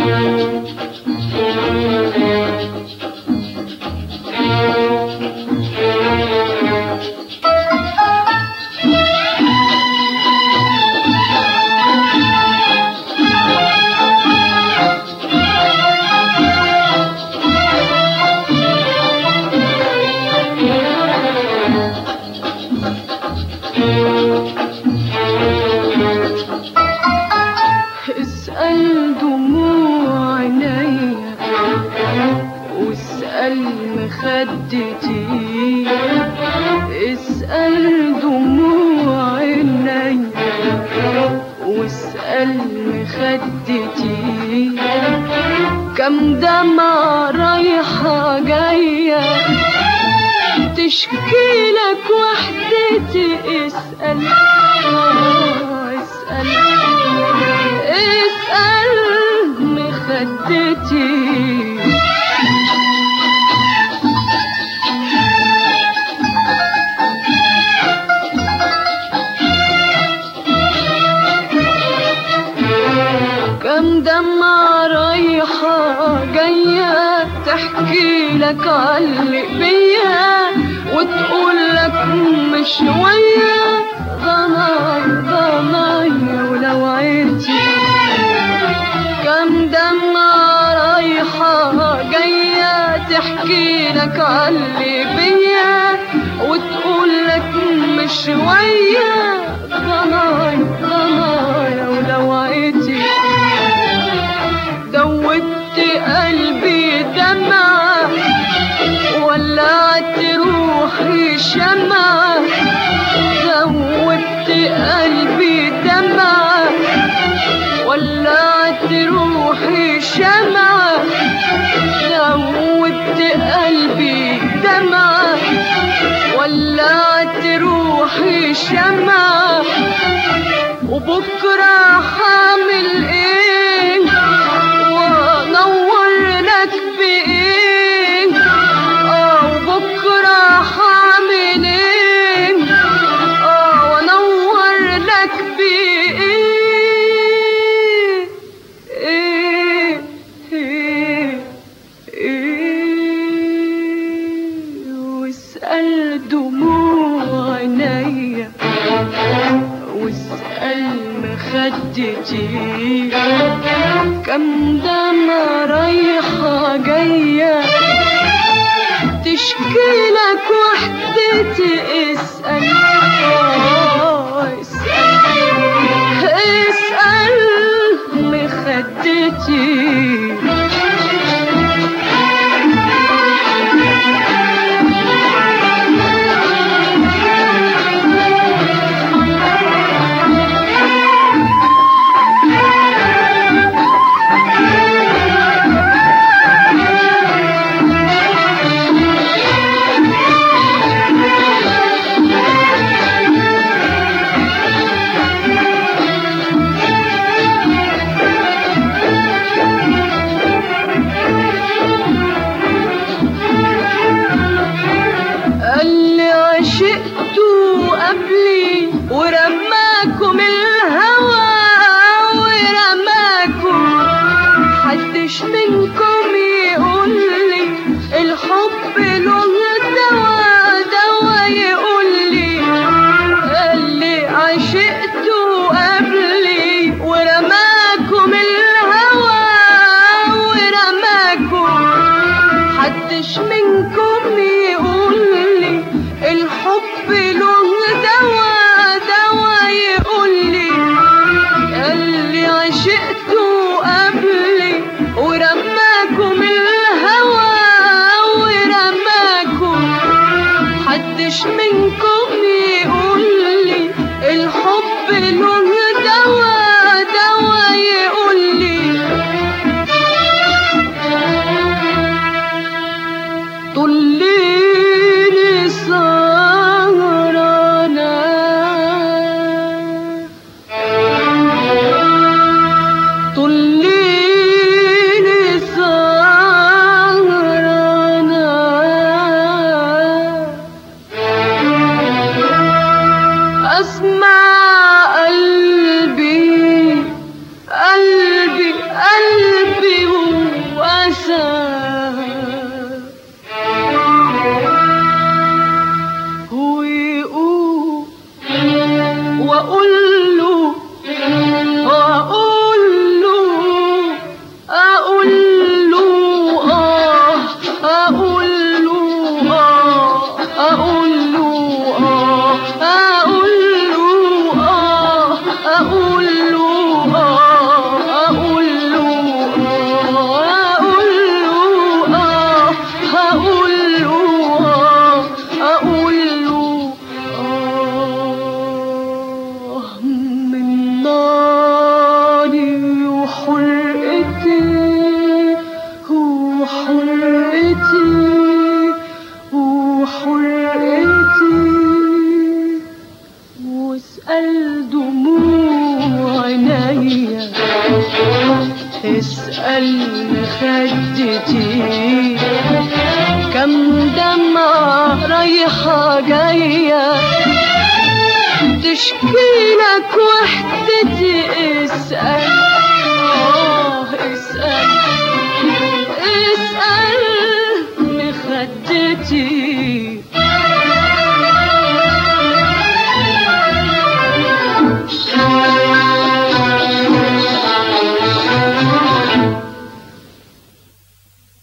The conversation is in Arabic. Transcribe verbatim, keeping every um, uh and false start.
اسأل دموع عينيا واسأل مخدتي، اسأل دموع عينيا واسأل مخدتي، كم دمعة رايحة جاية تشكي لك وحدتي. اسأل اسأل اسأل مخدتي، كم دمعة رايحة جاية تحكي لك علق بيا وتقول لك مش شوية ضناي ضناي ولو عيتي. كم دمعة رايحة جاية تحكي لك علق بيا وتقول لك مش شوية ضناي ضناي ولو عيتي. دوبت قلبي دمعة ولعت روحي شمعة، دوبت قلبي دمعة ولعت روحي شمعة، دوبت قلبي دمعة ولعت روحي شمعة. وبكرة حامل ايه وانور لك بايه، اه وبكرة حامل ايه اه وانور لك بايه. ايه ايه ايه واسأل دموع عينيا واسأل مخدتي، كم دمعة رايحة جاية تشكي لك وحدتي. اسأل اسأل اسأل مخدتي. ورماكم الهوى ورماكم، حدش منكم يقولي الحب له دوا دوا، يقولي اللي عشقته قبلي ورماكم الهوى ورماكم، حدش منكم يقولي الحب له دوا دوا، يقولي اللي عشقته قبلي ورماكم الهوى ورماكم، حدش منكم يقولي الحب له دوا دوا، يقولي طليني سهرانة طليني سهرانة أسمع قلبي قلبي قلبي اسأل دموع عينيا، اسأل خدتي كم دمعة رايحة جاية تشكيلك وحدتي.